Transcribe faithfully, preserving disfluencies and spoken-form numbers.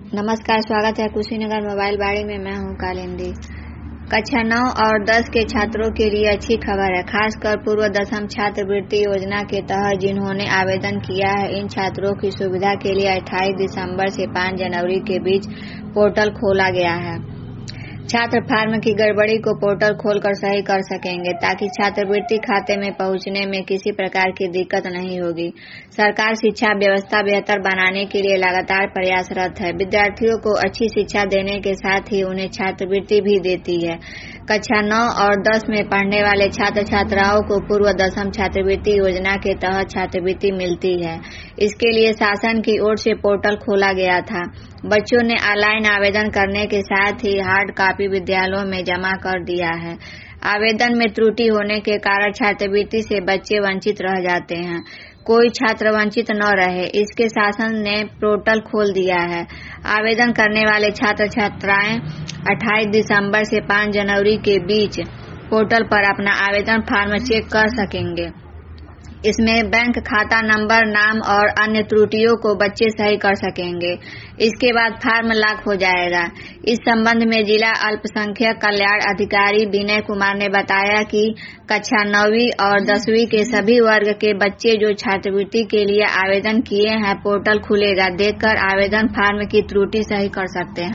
नमस्कार, स्वागत है कुशीनगर मोबाइल बाड़ी में। मैं हूं कालिंदी। कक्षा नौ और दस के छात्रों के लिए अच्छी खबर है, खासकर पूर्व दसम छात्रवृत्ति योजना के तहत जिन्होंने आवेदन किया है। इन छात्रों की सुविधा के लिए अट्ठाईस दिसंबर से पाँच जनवरी के बीच पोर्टल खोला गया है। छात्र फार्म की गड़बड़ी को पोर्टल खोलकर सही कर सकेंगे, ताकि छात्रवृत्ति खाते में पहुंचने में किसी प्रकार की दिक्कत नहीं होगी। सरकार शिक्षा व्यवस्था बेहतर बनाने के लिए लगातार प्रयासरत है। विद्यार्थियों को अच्छी शिक्षा देने के साथ ही उन्हें छात्रवृत्ति भी देती है। कक्षा नौ और दस में पढ़ने वाले छात्र छात्राओं को पूर्व दसम छात्रवृत्ति योजना के तहत छात्रवृत्ति मिलती है। इसके लिए शासन की ओर से पोर्टल खोला गया था। बच्चों ने ऑनलाइन आवेदन करने के साथ ही हार्ड कॉपी विद्यालयों में जमा कर दिया है। आवेदन में त्रुटि होने के कारण छात्रवृत्ति से बच्चे वंचित रह जाते हैं। कोई छात्र वंचित न रहे, इसके शासन ने पोर्टल खोल दिया है। आवेदन करने वाले छात्र छात्राएं अट्ठाईस दिसंबर से पाँच जनवरी के बीच पोर्टल पर अपना आवेदन फॉर्म चेक कर सकेंगे। इसमें बैंक खाता नंबर, नाम और अन्य त्रुटियों को बच्चे सही कर सकेंगे। इसके बाद फॉर्म लॉक हो जाएगा। इस संबंध में जिला अल्पसंख्यक कल्याण अधिकारी विनय कुमार ने बताया कि कक्षा नौवीं और दसवीं के सभी वर्ग के बच्चे जो छात्रवृत्ति के लिए आवेदन किए हैं, पोर्टल खुलेगा, देखकर आवेदन फॉर्म की त्रुटि सही कर सकते हैं।